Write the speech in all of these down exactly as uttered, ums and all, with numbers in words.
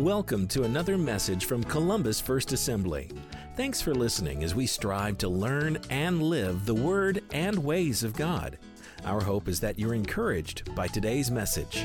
Welcome to another message from Columbus First Assembly. Thanks for listening as we strive to learn and live the Word and ways of God. Our hope is that you're encouraged by today's message.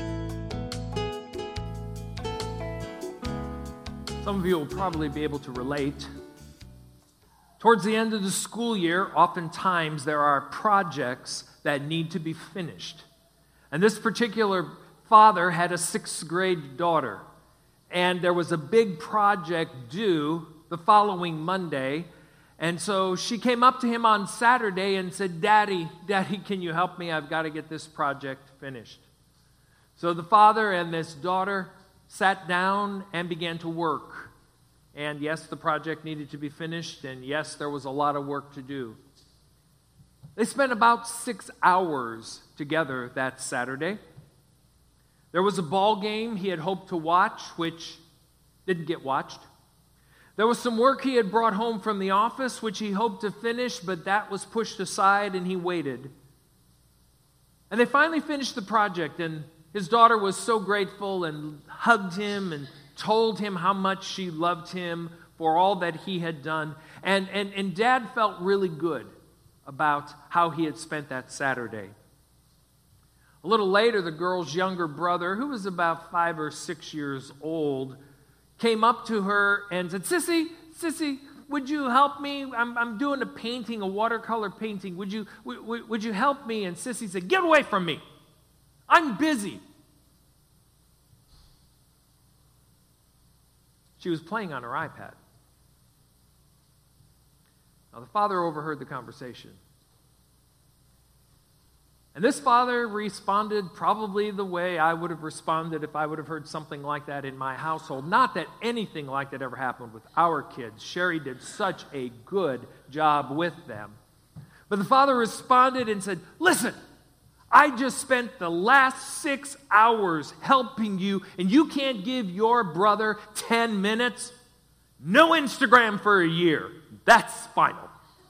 Some of you will probably be able to relate. Towards the end of the school year, oftentimes there are projects that need to be finished. And this particular father had a sixth grade daughter, and there was a big project due the following Monday. And so she came up to him on Saturday and said, Daddy, Daddy, can you help me? I've got to get this project finished. So the father and this daughter sat down and began to work. And yes, the project needed to be finished, and yes, there was a lot of work to do. They spent about six hours together that Saturday. There was a ball game he had hoped to watch, which didn't get watched. There was some work he had brought home from the office, which he hoped to finish, but that was pushed aside, and he waited. And they finally finished the project, and his daughter was so grateful and hugged him and told him how much she loved him for all that he had done. And, and, and Dad felt really good about how he had spent that Saturday. A little later, the girl's younger brother, who was about five or six years old, came up to her and said, Sissy, Sissy, would you help me? I'm, I'm doing a painting, a watercolor painting. Would you, w- would you help me? And Sissy said, get away from me. I'm busy. She was playing on her iPad. Now, the father overheard the conversation. And this father responded probably the way I would have responded if I would have heard something like that in my household. Not that anything like that ever happened with our kids. Sherry did such a good job with them. But the father responded and said, listen, I just spent the last six hours helping you, and you can't give your brother ten minutes? No Instagram for a year. That's final.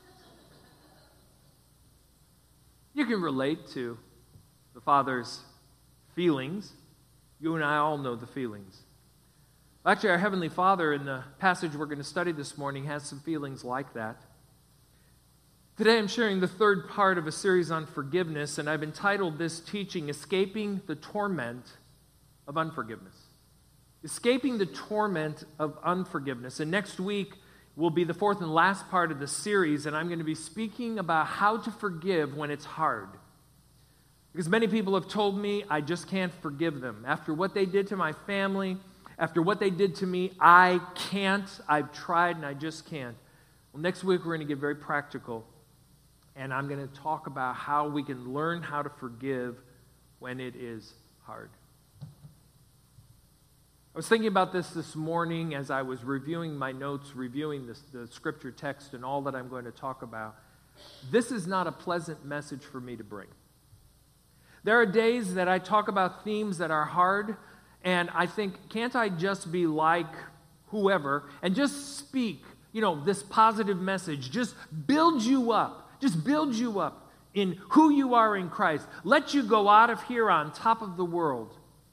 You can relate to the father's feelings. You and I all know the feelings. Actually, our Heavenly Father, in the passage we're going to study this morning, has some feelings like that. Today I'm sharing the third part of a series on forgiveness, and I've entitled this teaching, Escaping the Torment of Unforgiveness. Escaping the Torment of Unforgiveness. And next week will be the fourth and last part of the series, and I'm going to be speaking about how to forgive when it's hard. Because many people have told me, I just can't forgive them. After what they did to my family, after what they did to me, I can't. I've tried and I just can't. Well, next week we're going to get very practical, and I'm going to talk about how we can learn how to forgive when it is hard. I was thinking about this this morning as I was reviewing my notes, reviewing this, the scripture text and all that I'm going to talk about. This is not a pleasant message for me to bring. There are days that I talk about themes that are hard, and I think, can't I just be like whoever and just speak, you know, this positive message, just build you up, just build you up in who you are in Christ. Let you go out of here on top of the world.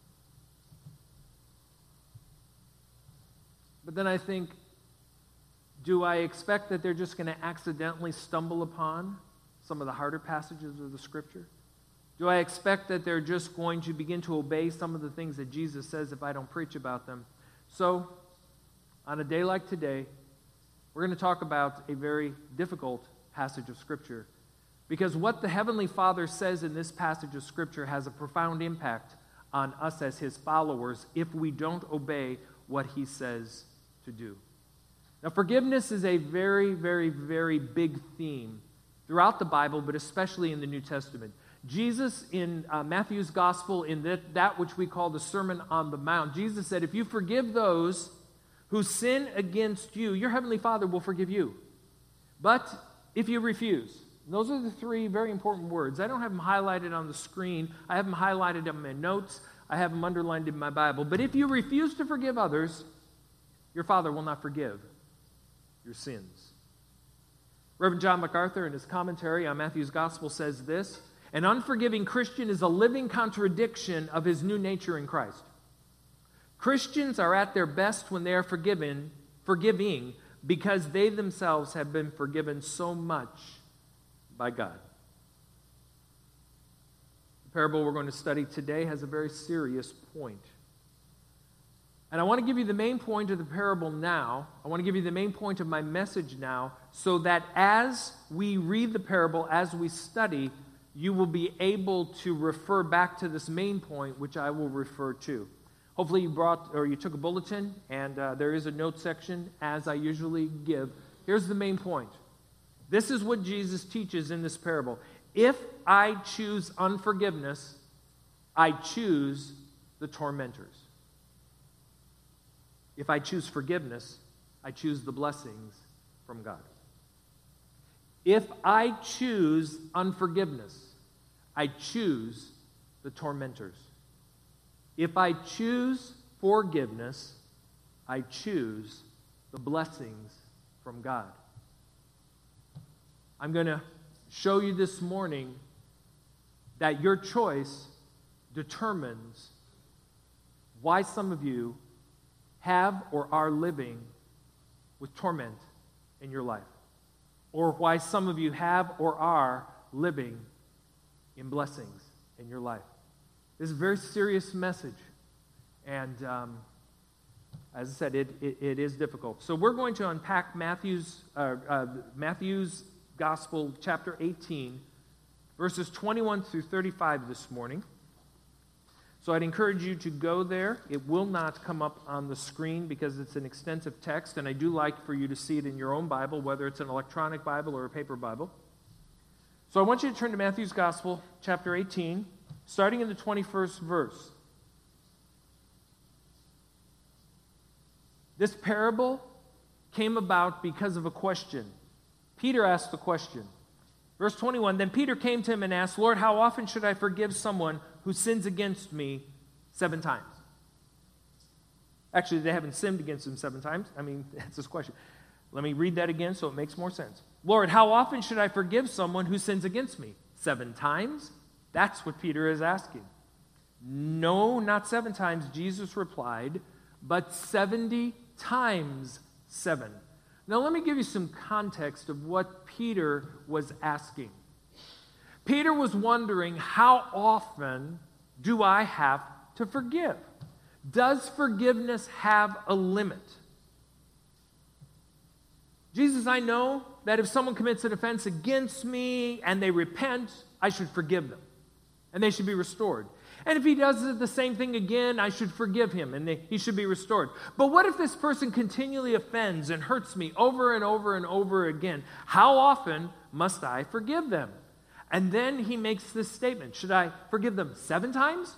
But then I think, do I expect that they're just going to accidentally stumble upon some of the harder passages of the Scripture? Do I expect that they're just going to begin to obey some of the things that Jesus says if I don't preach about them? So, on a day like today, we're going to talk about a very difficult passage of Scripture. Because what the Heavenly Father says in this passage of Scripture has a profound impact on us as His followers if we don't obey what He says to do. Now, forgiveness is a very, very, very big theme throughout the Bible, but especially in the New Testament. Jesus, in uh, Matthew's Gospel, in that, that which we call the Sermon on the Mount, Jesus said, if you forgive those who sin against you, your Heavenly Father will forgive you. But if you refuse, those are the three very important words. I don't have them highlighted on the screen. I have them highlighted in my notes. I have them underlined in my Bible. But if you refuse to forgive others, your Father will not forgive your sins. Reverend John MacArthur, in his commentary on Matthew's Gospel, says this: an unforgiving Christian is a living contradiction of his new nature in Christ. Christians are at their best when they are forgiven, forgiving, because they themselves have been forgiven so much by God. The parable we're going to study today has a very serious point. And I want to give you the main point of the parable now. I want to give you the main point of my message now, so that as we read the parable, as we study, you will be able to refer back to this main point, which I will refer to. Hopefully you brought, or you took a bulletin, and uh, there is a note section, as I usually give. Here's the main point. This is what Jesus teaches in this parable. If I choose unforgiveness, I choose the tormentors. If I choose forgiveness, I choose the blessings from God. If I choose unforgiveness, I choose the tormentors. If I choose forgiveness, I choose the blessings from God. I'm going to show you this morning that your choice determines why some of you have or are living with torment in your life, or why some of you have or are living in blessings in your life. This is a very serious message, and um, as I said, it, it, it is difficult. So we're going to unpack Matthew's uh, uh, Matthew's Gospel, chapter eighteen, verses twenty-one through thirty-five this morning. So I'd encourage you to go there. It will not come up on the screen because it's an extensive text, and I do like for you to see it in your own Bible, whether it's an electronic Bible or a paper Bible. So I want you to turn to Matthew's Gospel, chapter eighteen, starting in the twenty-first verse. This parable came about because of a question. Peter asked the question. Verse twenty-one, then Peter came to him and asked, Lord, how often should I forgive someone who sins against me seven times? Actually, they haven't sinned against him seven times. I mean, that's his question. Let me read that again so it makes more sense. Lord, how often should I forgive someone who sins against me? Seven times? That's what Peter is asking. No, not seven times, Jesus replied, but seventy times seven. Now, let me give you some context of what Peter was asking. Peter was wondering, how often do I have to forgive? Does forgiveness have a limit? Jesus, I know that if someone commits an offense against me and they repent, I should forgive them, and they should be restored. And if he does the same thing again, I should forgive him, and they, he should be restored. But what if this person continually offends and hurts me over and over and over again? How often must I forgive them? And then he makes this statement. Should I forgive them seven times?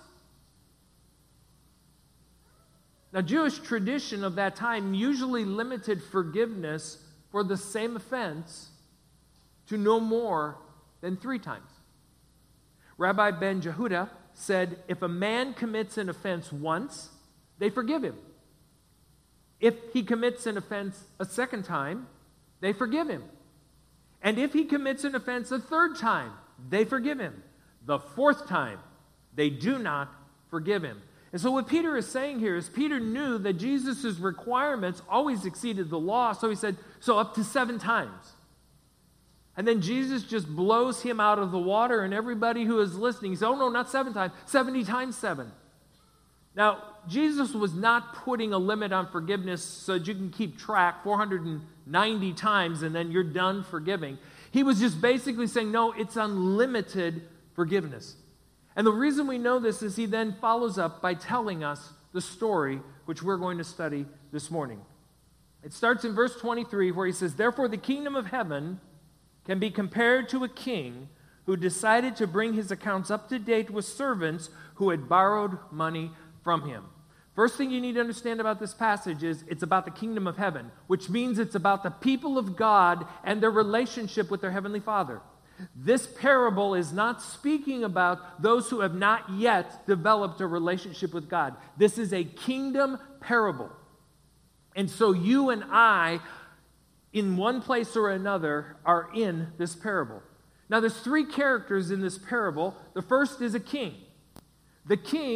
Now, Jewish tradition of that time usually limited forgiveness for the same offense to no more than three times. Rabbi Ben Jehuda said, if a man commits an offense once, they forgive him. If he commits an offense a second time, they forgive him. And if he commits an offense a third time, they forgive him. The fourth time, they do not forgive him. And so what Peter is saying here is Peter knew that Jesus' requirements always exceeded the law, so he said, so up to seven times. And then Jesus just blows him out of the water, and everybody who is listening says, oh no, not seven times, seventy times seven. Now, Jesus was not putting a limit on forgiveness so that you can keep track four hundred ninety times and then you're done forgiving. He was just basically saying, no, it's unlimited forgiveness. And the reason we know this is he then follows up by telling us the story which we're going to study this morning. It starts in verse twenty-three where he says, therefore the kingdom of heaven can be compared to a king who decided to bring his accounts up to date with servants who had borrowed money from him. First thing you need to understand about this passage is it's about the kingdom of heaven, which means it's about the people of God and their relationship with their heavenly Father. This parable is not speaking about those who have not yet developed a relationship with God. This is a kingdom parable. And so you and I, in one place or another, are in this parable. Now, there's three characters in this parable. The first is a king. The king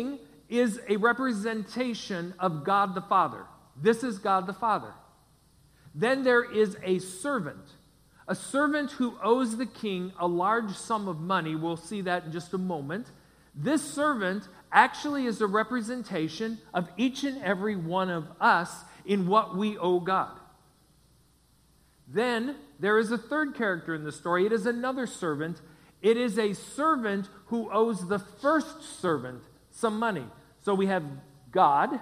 is a representation of God the Father. This is God the Father. Then there is a servant, a servant who owes the king a large sum of money. We'll see that in just a moment. This servant actually is a representation of each and every one of us in what we owe God. Then there is a third character in the story. It is another servant. It is a servant who owes the first servant some money. So we have God,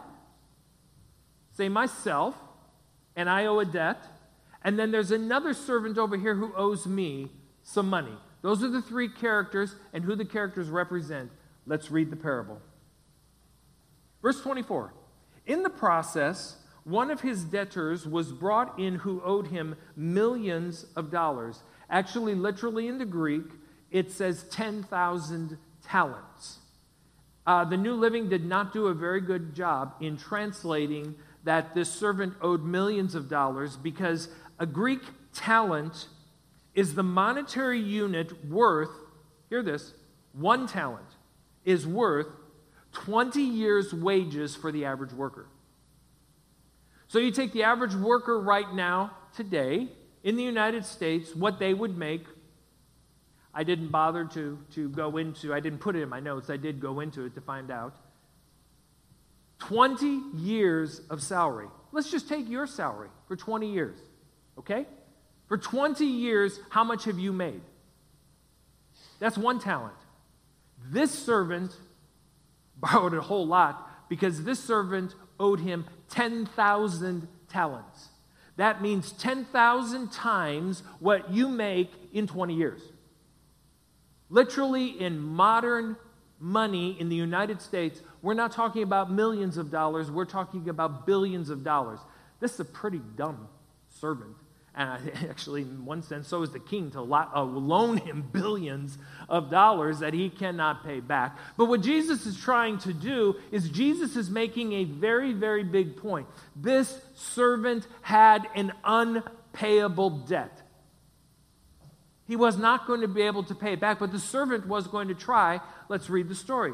say myself, and I owe a debt. And then there's another servant over here who owes me some money. Those are the three characters and who the characters represent. Let's read the parable. Verse twenty-four. In the process, one of his debtors was brought in who owed him millions of dollars. Actually, literally in the Greek, it says ten thousand talents. Uh, the New Living did not do a very good job in translating that this servant owed millions of dollars, because a Greek talent is the monetary unit worth, hear this, one talent is worth twenty years' wages for the average worker. So you take the average worker right now, today, in the United States, what they would make. I didn't bother to, to go into, I didn't put it in my notes, I did go into it to find out. twenty years of salary. Let's just take your salary for twenty years, okay? For twenty years, how much have you made? That's one talent. This servant borrowed a whole lot because this servant owed him ten thousand talents. That means ten thousand times what you make in twenty years. Literally, in modern money in the United States, we're not talking about millions of dollars, we're talking about billions of dollars. This is a pretty dumb servant. And I, actually, in one sense, so is the king to lo- uh, loan him billions of dollars that he cannot pay back. But what Jesus is trying to do is Jesus is making a very, very big point. This servant had an unpayable debt. He was not going to be able to pay it back, but the servant was going to try. Let's read the story.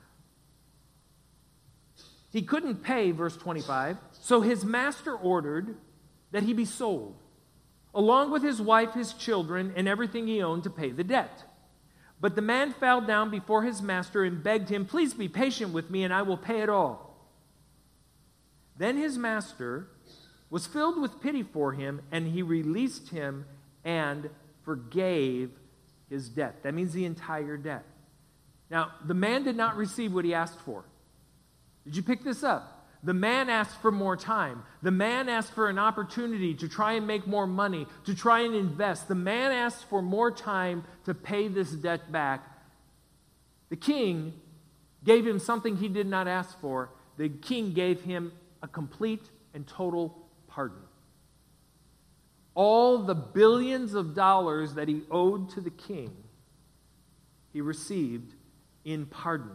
He couldn't pay, verse twenty-five, so his master ordered that he be sold, along with his wife, his children, and everything he owned, to pay the debt. But the man fell down before his master and begged him, "Please be patient with me, and I will pay it all." Then his master was filled with pity for him, and he released him and forgave his debt. That means the entire debt. Now, the man did not receive what he asked for. Did you pick this up? The man asked for more time. The man asked for an opportunity to try and make more money, to try and invest. The man asked for more time to pay this debt back. The king gave him something he did not ask for. The king gave him a complete and total pardon. All the billions of dollars that he owed to the king, he received in pardon.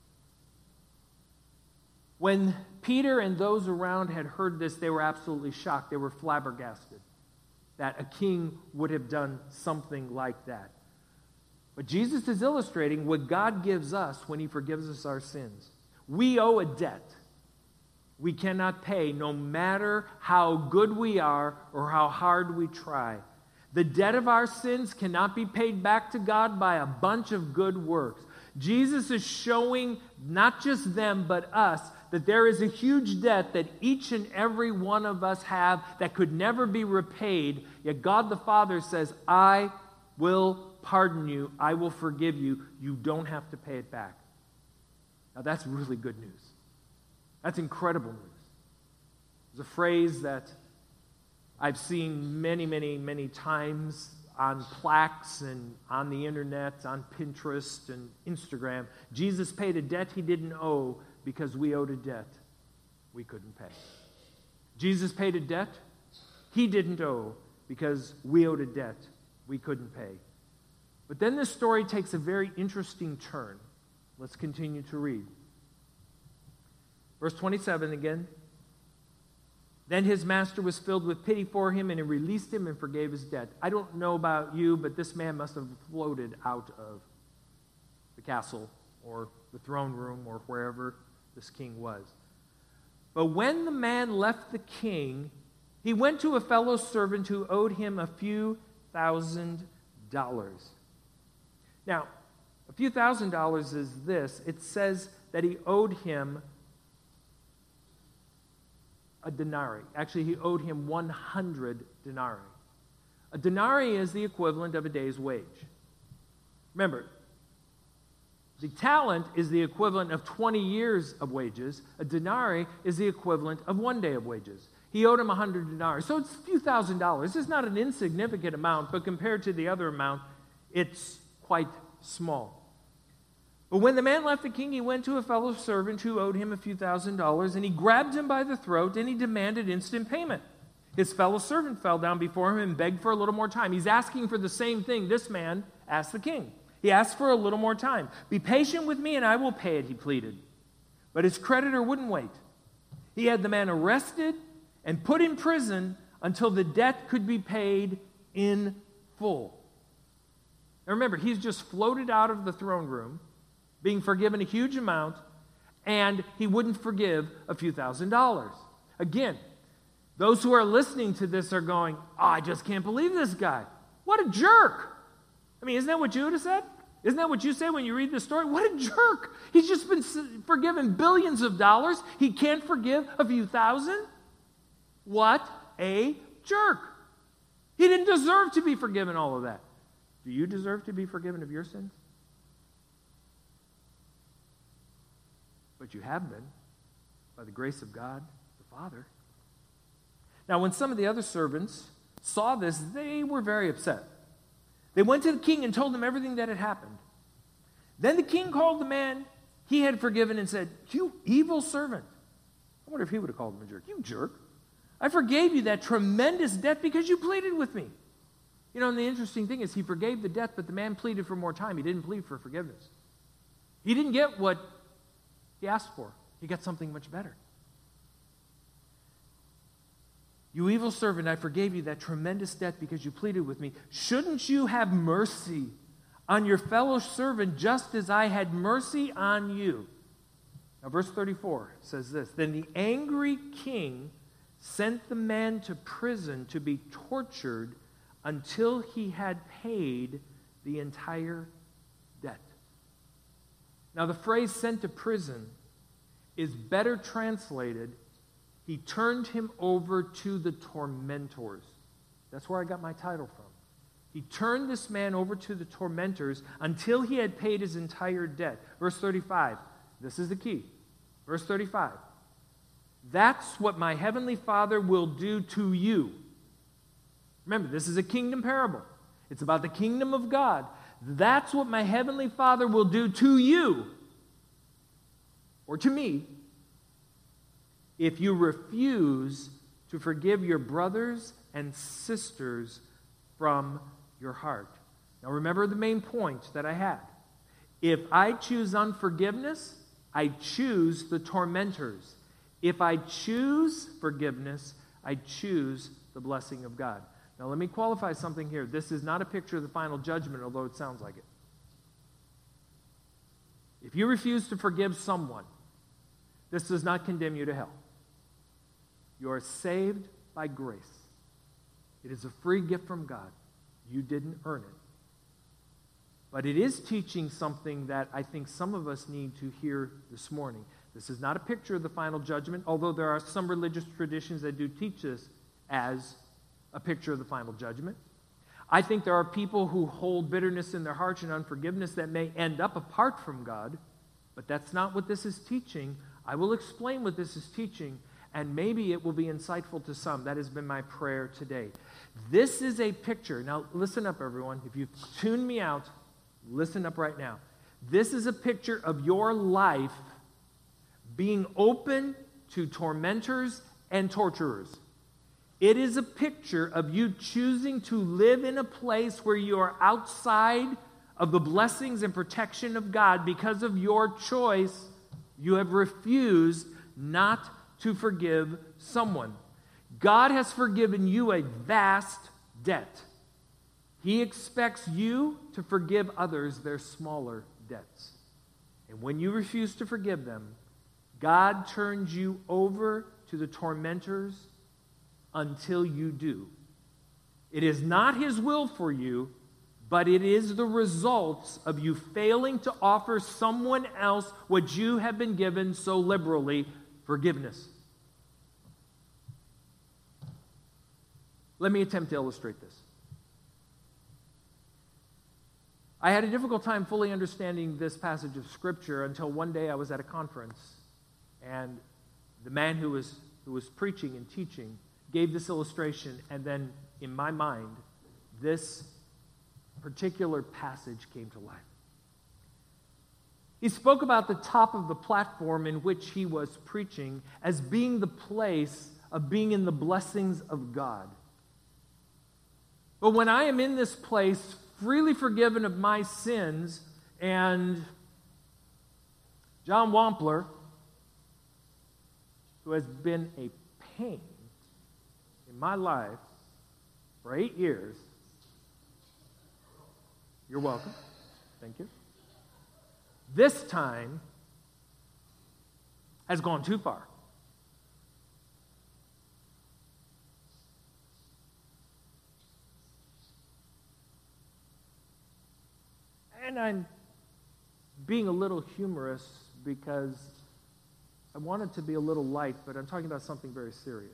When Peter and those around had heard this, they were absolutely shocked. They were flabbergasted that a king would have done something like that. But Jesus is illustrating what God gives us when he forgives us our sins. We owe a debt we cannot pay, no matter how good we are or how hard we try. The debt of our sins cannot be paid back to God by a bunch of good works. Jesus is showing not just them but us that there is a huge debt that each and every one of us have that could never be repaid. Yet God the Father says, "I will pardon you. I will forgive you. You don't have to pay it back." Now that's really good news. That's incredible news. There's a phrase that I've seen many, many, many times on plaques and on the internet, on Pinterest and Instagram. Jesus paid a debt he didn't owe because we owed a debt we couldn't pay. Jesus paid a debt he didn't owe because we owed a debt we couldn't pay. But then this story takes a very interesting turn. Let's continue to read. Verse twenty-seven again. Then his master was filled with pity for him, and he released him and forgave his debt. I don't know about you, but this man must have floated out of the castle or the throne room or wherever this king was. But when the man left the king, he went to a fellow servant who owed him a few thousand dollars. Now, a few thousand dollars is this. It says that he owed him a denarii. Actually, he owed him one hundred denarii. A denarii is the equivalent of a day's wage. Remember, the talent is the equivalent of twenty years of wages. A denarii is the equivalent of one day of wages. He owed him one hundred denarii. So it's a few thousand dollars. It's not an insignificant amount, but compared to the other amount, it's quite small. But when the man left the king, he went to a fellow servant who owed him a few thousand dollars, and he grabbed him by the throat, and he demanded instant payment. His fellow servant fell down before him and begged for a little more time. He's asking for the same thing this man asked the king. He asked for a little more time. Be patient with me and I will pay it, he pleaded. But his creditor wouldn't wait. He had the man arrested and put in prison until the debt could be paid in full. Now remember, he's just floated out of the throne room, being forgiven a huge amount, and he wouldn't forgive a few thousand dollars. Again, those who are listening to this are going, oh, I just can't believe this guy. What a jerk. I mean, isn't that what you would have said? Isn't that what you say when you read this story? What a jerk. He's just been forgiven billions of dollars. He can't forgive a few thousand? What a jerk. He didn't deserve to be forgiven all of that. Do you deserve to be forgiven of your sins? But you have been, by the grace of God, the Father. Now, when some of the other servants saw this, they were very upset. They went to the king and told him everything that had happened. Then the king called the man he had forgiven and said, you evil servant. I wonder if he would have called him a jerk. You jerk. I forgave you that tremendous debt because you pleaded with me. You know, and the interesting thing is he forgave the debt, but the man pleaded for more time. He didn't plead for forgiveness. He didn't get what he asked for. He got something much better. You evil servant, I forgave you that tremendous debt because you pleaded with me. Shouldn't you have mercy on your fellow servant just as I had mercy on you? Now, verse thirty-four says this. Then the angry king sent the man to prison to be tortured until he had paid the entire debt. Now, the phrase sent to prison is better translated, he turned him over to the tormentors. That's where I got my title from. He turned this man over to the tormentors until he had paid his entire debt. Verse thirty-five, this is the key. Verse thirty-five, that's what my heavenly Father will do to you. Remember, this is a kingdom parable. It's about the kingdom of God. That's what my heavenly Father will do to you, or to me, if you refuse to forgive your brothers and sisters from your heart. Now remember the main point that I had. If I choose unforgiveness, I choose the tormentors. If I choose forgiveness, I choose the blessing of God. Now let me qualify something here. This is not a picture of the final judgment, although it sounds like it. If you refuse to forgive someone, this does not condemn you to hell. You are saved by grace. It is a free gift from God. You didn't earn it. But it is teaching something that I think some of us need to hear this morning. This is not a picture of the final judgment, although there are some religious traditions that do teach this as a picture of the final judgment. I think there are people who hold bitterness in their hearts and unforgiveness that may end up apart from God, but that's not what this is teaching. I will explain what this is teaching, and maybe it will be insightful to some. That has been my prayer today. This is a picture. Now, listen up, everyone. If you've tuned me out, listen up right now. This is a picture of your life being open to tormentors and torturers. It is a picture of you choosing to live in a place where you are outside of the blessings and protection of God because of your choice. You have refused not to forgive someone. God has forgiven you a vast debt. He expects you to forgive others their smaller debts. And when you refuse to forgive them, God turns you over to the tormentors until you do. It is not his will for you, but it is the results of you failing to offer someone else what you have been given so liberally, forgiveness. Let me attempt to illustrate this. I had a difficult time fully understanding this passage of Scripture until one day I was at a conference, and the man who was, who was preaching and teaching gave this illustration, and then in my mind, this particular passage came to life. He spoke about the top of the platform in which he was preaching as being the place of being in the blessings of God. But when I am in this place, freely forgiven of my sins, and John Wampler, who has been a pain in my life for eight years, you're welcome. Thank you. This time has gone too far. And I'm being a little humorous because I want it to be a little light, but I'm talking about something very serious.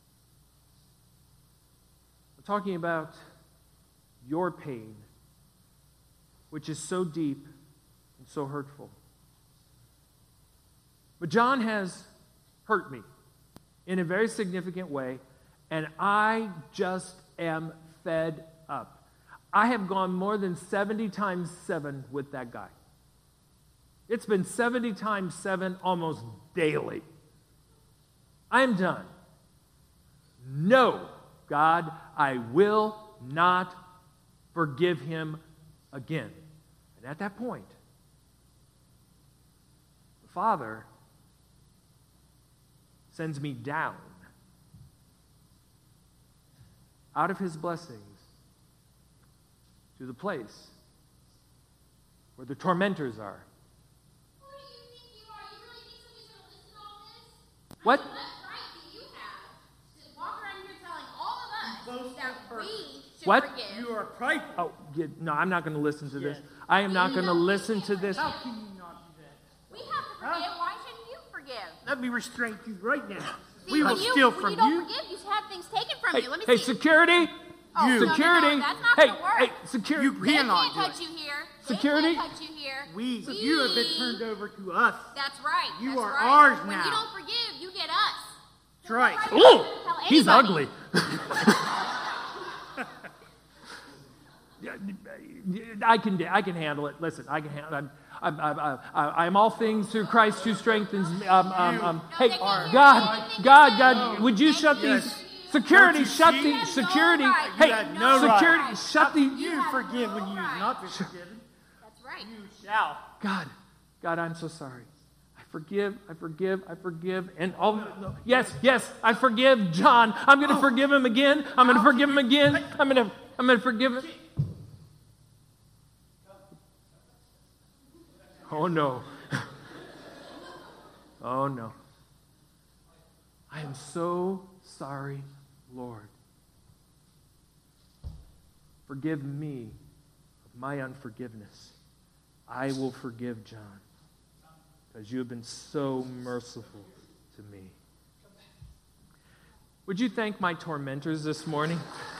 I'm talking about your pain, which is so deep and so hurtful. But John has hurt me in a very significant way, and I just am fed up. I have gone more than seventy times seven with that guy. It's been seventy times seven almost daily. I'm done. No, God, I will not forgive him again. And at that point, the Father sends me down out of his blessings to the place where the tormentors are. Who do you think you are? You really think somebody's going to listen to all this? What? I mean, what right do you have to walk around here telling all of us that we should What? forgive? You are prideful. Oh, yeah, no, I'm not going to listen to this. Yes. I am not You going to don't listen need to to this. forgive. How can you not do that? We have to forgive. Huh? Why shouldn't you forgive? Let me restrain you right now. See, we when will you, steal when from you. don't you. forgive, you have things taken from Hey, you. Let me hey, see. security! Oh, You. no, no, Security! No, that's not hey, gonna work. hey, security! You They cannot can't do touch it. you here. Security? They can't touch you here. We, We- you have been turned over to us. That's right. You that's are right. ours When now. you don't forgive, you get us. That's right. So you Ooh, don't tell he's anybody. ugly. I can, I can handle it. Listen, I can handle it. I'm, I'm, I'm, I'm, I'm all things through Christ who strengthens me. Um, um, um, hey, they can't hear God, anything God, you God, say. would you shut Yes. these security? Don't you Shut see? the You have no security. right. Hey, You have no security, right. shut the. You have forgive no when you right. have not been forgiven. That's right. You shall. God, God, I'm so sorry. I forgive, I forgive, I forgive, and all. No, yes, yes, I forgive John. I'm going to forgive him again. I'm going to forgive him again. I'm going to, I'm going to forgive him. Oh no. Oh no. I am so sorry, Lord. Forgive me of my unforgiveness. I will forgive John because you have been so merciful to me. Would you thank my tormentors this morning?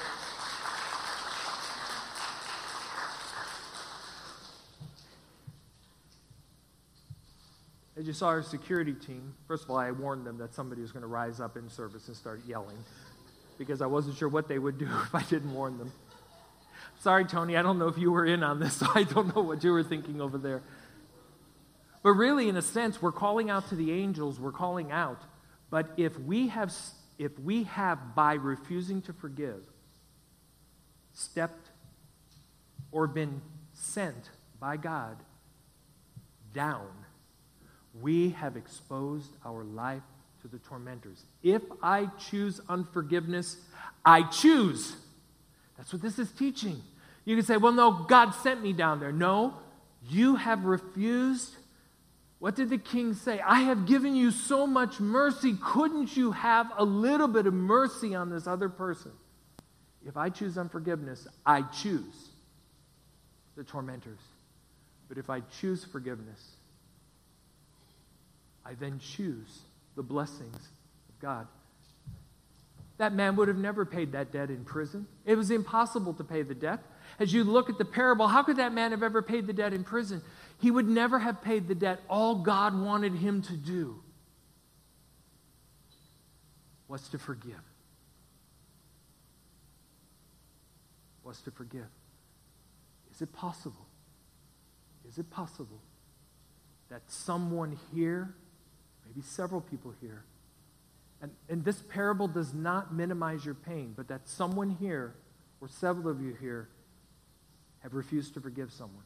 As you saw our security team, first of all, I warned them that somebody was going to rise up in service and start yelling because I wasn't sure what they would do if I didn't warn them. Sorry, Tony, I don't know if you were in on this, so I don't know what you were thinking over there. But really, in a sense, we're calling out to the angels, we're calling out. But if we have, if we have by refusing to forgive, stepped or been sent by God down, we have exposed our life to the tormentors. If I choose unforgiveness, I choose. That's what this is teaching. You can say, well, no, God sent me down there. No, you have refused What did the king say? I have given you so much mercy. Couldn't you have a little bit of mercy on this other person? If I choose unforgiveness, I choose the tormentors. But if I choose forgiveness, I then choose the blessings of God. That man would have never paid that debt in prison. It was impossible to pay the debt. As you look at the parable, how could that man have ever paid the debt in prison? He would never have paid the debt. All God wanted him to do was to forgive. Was to forgive. Is it possible? Is it possible that someone here, maybe several people here, and, and this parable does not minimize your pain, but that someone here, or several of you here, have refused to forgive someone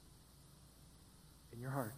in your heart?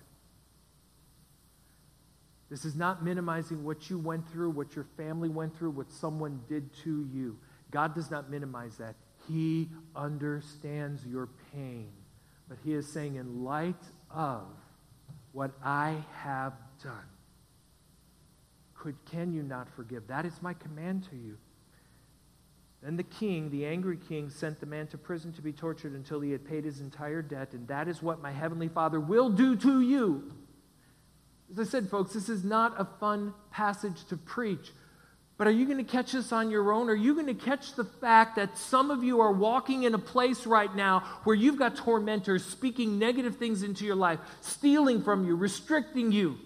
This is not minimizing what you went through, what your family went through, what someone did to you. God does not minimize that. He understands your pain. But he is saying, in light of what I have done, could, can you not forgive? That is my command to you. Then the king, the angry king, sent the man to prison to be tortured until he had paid his entire debt, and that is what my heavenly Father will do to you. As I said, folks, this is not a fun passage to preach. But are you going to catch this on your own? Are you going to catch the fact that some of you are walking in a place right now where you've got tormentors speaking negative things into your life, stealing from you, restricting you,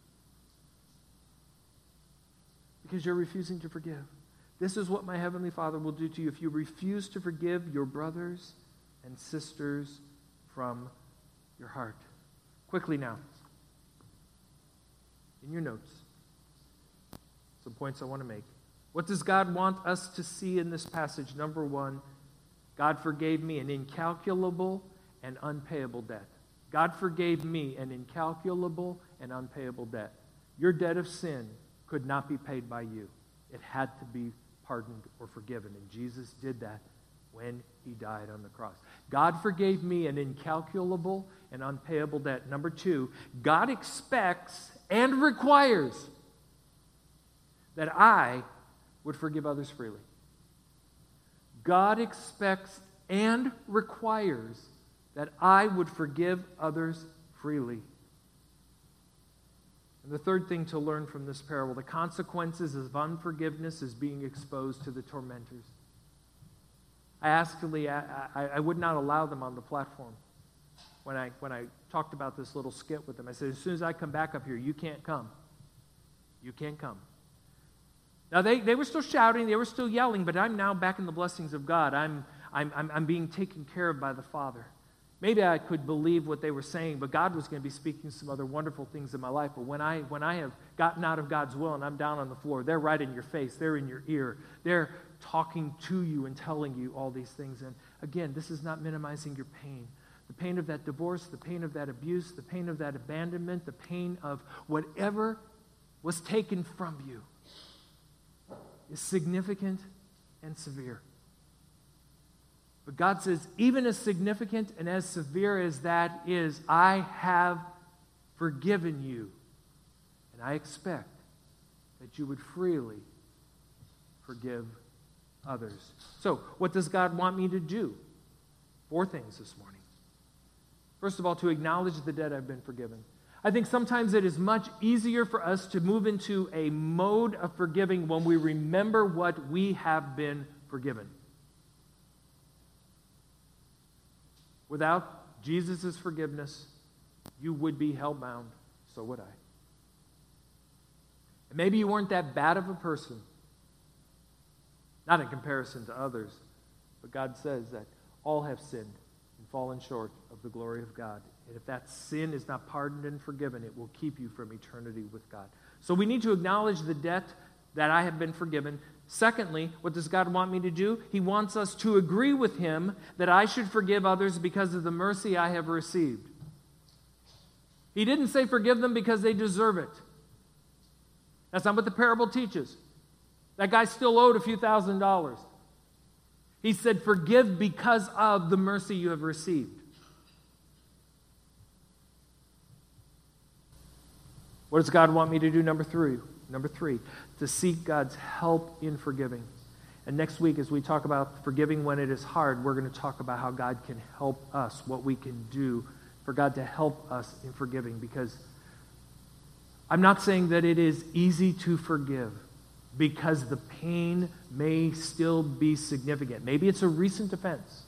because you're refusing to forgive? This is what my heavenly Father will do to you if you refuse to forgive your brothers and sisters from your heart. Quickly now, in your notes, some points I want to make. What does God want us to see in this passage? Number one, God forgave me an incalculable and unpayable debt. God forgave me an incalculable and unpayable debt. Your debt of sin could not be paid by you. It had to be pardoned or forgiven, and Jesus did that when he died on the cross. God forgave me an incalculable and unpayable debt. Number two, God expects and requires that I would forgive others freely. God expects and requires that I would forgive others freely. And the third thing to learn from this parable, the consequences of unforgiveness is being exposed to the tormentors. I asked Lee, I, I, I would not allow them on the platform. When I, when I talked about this little skit with them, I said, as soon as I come back up here, you can't come. You can't come. Now, they, they were still shouting, they were still yelling, but I'm now back in the blessings of God. I'm, I'm, I'm, I'm being taken care of by the Father. Maybe I could believe what they were saying, but God was going to be speaking some other wonderful things in my life. But when I, when I have gotten out of God's will and I'm down on the floor, they're right in your face, they're in your ear, they're talking to you and telling you all these things. And again, this is not minimizing your pain. The pain of that divorce, the pain of that abuse, the pain of that abandonment, the pain of whatever was taken from you is significant and severe. But God says, even as significant and as severe as that is, I have forgiven you. And I expect that you would freely forgive others. So, what does God want me to do? Four things this morning. First of all, to acknowledge the debt I've been forgiven. I think sometimes it is much easier for us to move into a mode of forgiving when we remember what we have been forgiven. Without Jesus' forgiveness, you would be hell-bound. So would I. And maybe you weren't that bad of a person. Not in comparison to others. But God says that all have sinned and fallen short of the glory of God. And if that sin is not pardoned and forgiven, it will keep you from eternity with God. So we need to acknowledge the debt that I have been forgiven. Secondly, what does God want me to do? He wants us to agree with him that I should forgive others because of the mercy I have received. He didn't say forgive them because they deserve it. That's not what the parable teaches. That guy still owed a few thousand dollars. He said forgive because of the mercy you have received. What does God want me to do? Number three. Number three, to seek God's help in forgiving. And next week, as we talk about forgiving when it is hard, we're going to talk about how God can help us, what we can do for God to help us in forgiving. Because I'm not saying that it is easy to forgive, because the pain may still be significant. Maybe it's a recent offense.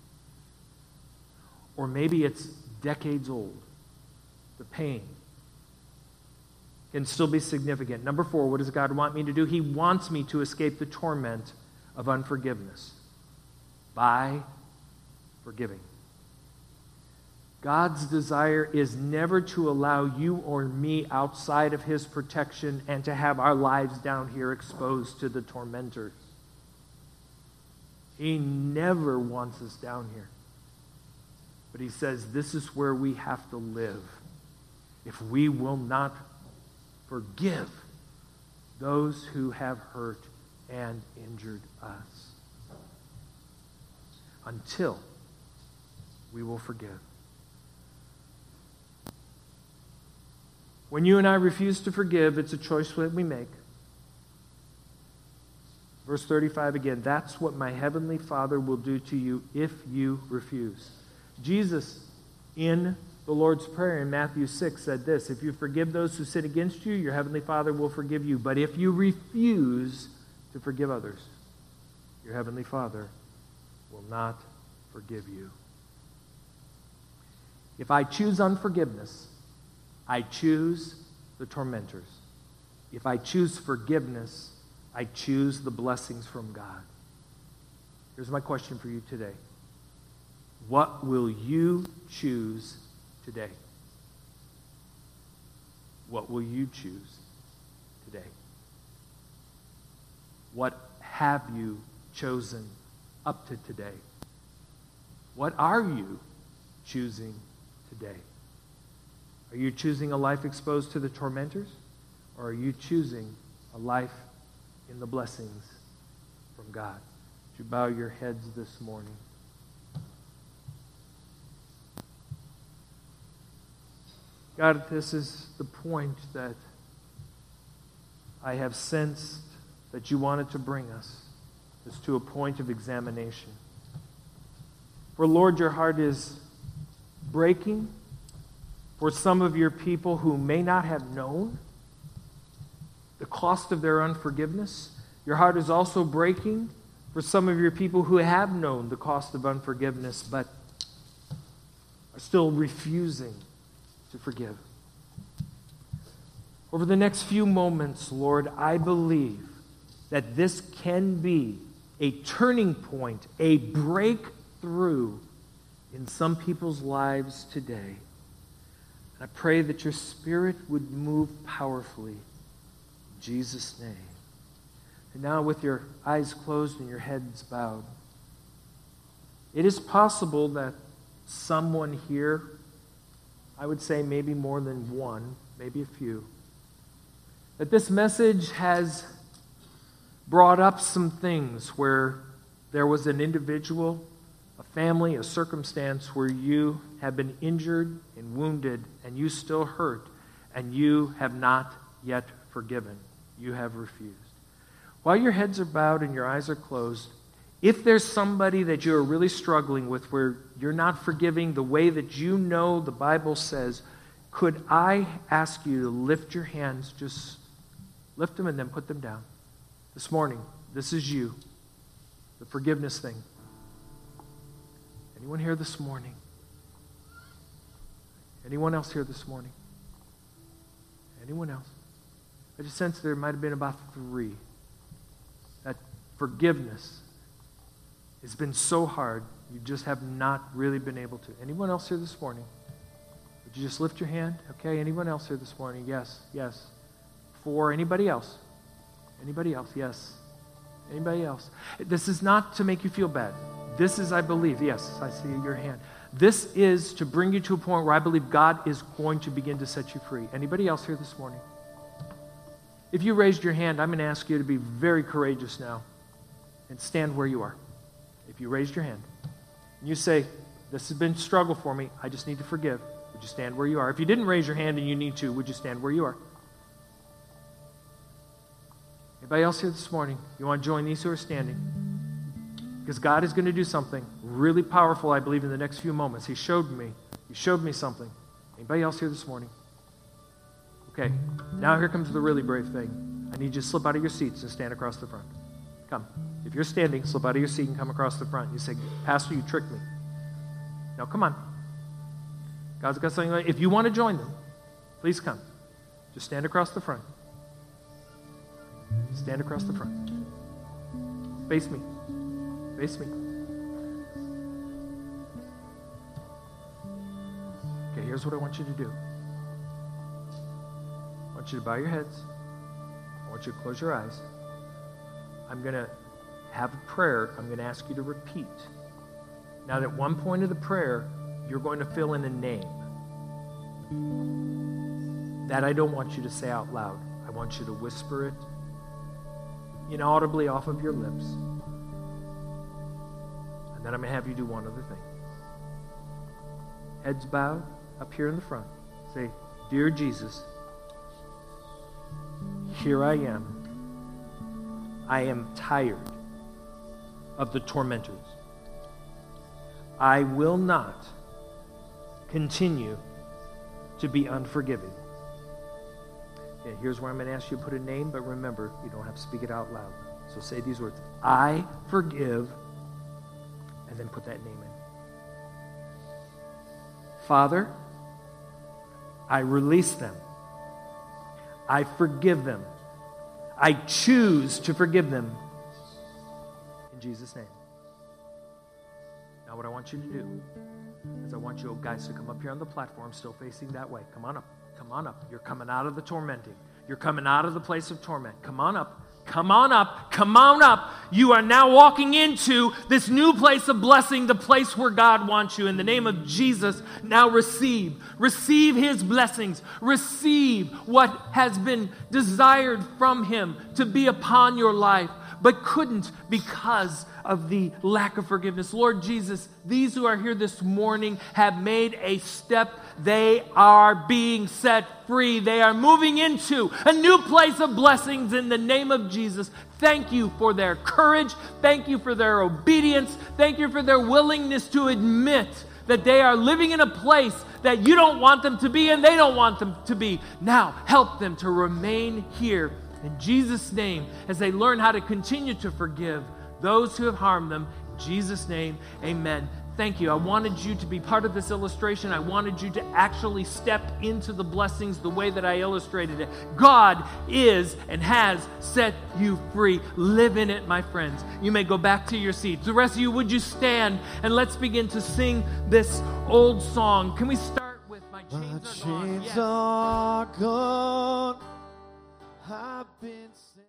Or maybe it's decades old. The pain can still be significant. Number four, what does God want me to do? He wants me to escape the torment of unforgiveness by forgiving. God's desire is never to allow you or me outside of his protection and to have our lives down here exposed to the tormentors. He never wants us down here. But he says this is where we have to live if we will not forgive those who have hurt and injured us. Until we will forgive. When you and I refuse to forgive, it's a choice that we make. Verse thirty-five again, that's what my heavenly Father will do to you if you refuse. Jesus, in the Lord's Prayer in Matthew six, said this, if you forgive those who sin against you, your heavenly Father will forgive you. But if you refuse to forgive others, your heavenly Father will not forgive you. If I choose unforgiveness, I choose the tormentors. If I choose forgiveness, I choose the blessings from God. Here's my question for you today. What will you choose today? What will you choose today? What have you chosen up to today? What are you choosing today? Are you choosing a life exposed to the tormentors? Or are you choosing a life in the blessings from God? Would you bow your heads this morning? God, this is the point that I have sensed that you wanted to bring us, is to a point of examination. For Lord, your heart is breaking for some of your people who may not have known the cost of their unforgiveness. Your heart is also breaking for some of your people who have known the cost of unforgiveness, but are still refusing to forgive. Over the next few moments, Lord, I believe that this can be a turning point, a breakthrough in some people's lives today. I pray that your Spirit would move powerfully. In Jesus' name. And now with your eyes closed and your heads bowed, it is possible that someone here, I would say maybe more than one, maybe a few, that this message has brought up some things where there was an individual, a family, a circumstance where you have been injured and wounded and you still hurt and you have not yet forgiven. You have refused. While your heads are bowed and your eyes are closed, if there's somebody that you're really struggling with where you're not forgiving the way that you know the Bible says, could I ask you to lift your hands, just lift them and then put them down. This morning, this is you, the forgiveness thing. Anyone here this morning? Anyone else here this morning? Anyone else? I just sense there might have been about three. That forgiveness has been so hard, you just have not really been able to. Anyone else here this morning? Would you just lift your hand? Okay, anyone else here this morning? Yes, yes. Four. Anybody else? Anybody else? Yes. Anybody else? This is not to make you feel bad. This is, I believe, yes, I see your hand. This is to bring you to a point where I believe God is going to begin to set you free. Anybody else here this morning? If you raised your hand, I'm going to ask you to be very courageous now and stand where you are. If you raised your hand and you say, this has been a struggle for me, I just need to forgive, would you stand where you are? If you didn't raise your hand and you need to, would you stand where you are? Anybody else here this morning? You want to join these who are standing? Because God is going to do something really powerful, I believe, in the next few moments. He showed me. He showed me something. Anybody else here this morning? Okay, now here comes the really brave thing. I need you to slip out of your seats and stand across the front. Come. If you're standing, slip out of your seat and come across the front. You say, Pastor, you tricked me. Now, come on. God's got something like, if you want to join them, please come. Just stand across the front. Stand across the front. Face me. Face me. Okay, here's what I want you to do. I want you to bow your heads. I want you to close your eyes. I'm going to have a prayer I'm going to ask you to repeat. Now, at one point of the prayer, you're going to fill in a name. That I don't want you to say out loud. I want you to whisper it inaudibly off of your lips. And then I'm going to have you do one other thing. Heads bowed, up here in the front. Say, Dear Jesus, here I am. I am tired of the tormentors. I will not continue to be unforgiving. Okay, here's where I'm going to ask you to put a name, but remember, you don't have to speak it out loud. So say these words. I forgive, and then put that name in. Father, I release them. I forgive them. I choose to forgive them. In Jesus' name. Now what I want you to do is I want you guys to come up here on the platform, still facing that way. Come on up. Come on up. You're coming out of the tormenting. You're coming out of the place of torment. Come on up. Come on up. Come on up. You are now walking into this new place of blessing, the place where God wants you. In the name of Jesus, now receive. Receive His blessings. Receive what has been desired from Him to be upon your life, but couldn't because of the lack of forgiveness. Lord Jesus, these who are here this morning have made a step. They are being set free. They are moving into a new place of blessings in the name of Jesus. Thank you for their courage. Thank you for their obedience. Thank you for their willingness to admit that they are living in a place that you don't want them to be and they don't want them to be. Now, help them to remain here in Jesus' name as they learn how to continue to forgive those who have harmed them. In Jesus' name, amen. Thank you. I wanted you to be part of this illustration. I wanted you to actually step into the blessings the way that I illustrated it. God is and has set you free. Live in it, my friends. You may go back to your seats. The rest of you, would you stand and let's begin to sing this old song. Can we start with My Chains Are Gone? Chains are gone. I've been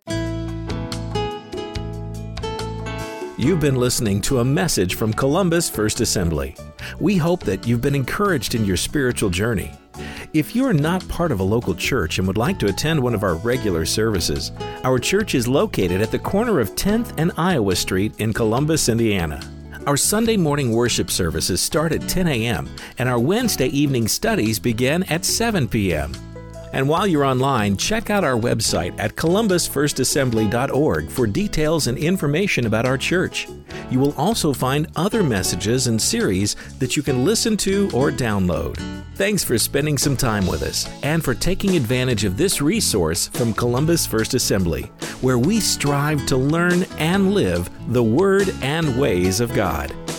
You've been listening to a message from Columbus First Assembly. We hope that you've been encouraged in your spiritual journey. If you are not part of a local church and would like to attend one of our regular services, our church is located at the corner of tenth and Iowa Street in Columbus, Indiana. Our Sunday morning worship services start at ten a.m. and our Wednesday evening studies begin at seven p.m. And while you're online, check out our website at columbus first assembly dot org for details and information about our church. You will also find other messages and series that you can listen to or download. Thanks for spending some time with us and for taking advantage of this resource from Columbus First Assembly, where we strive to learn and live the Word and ways of God.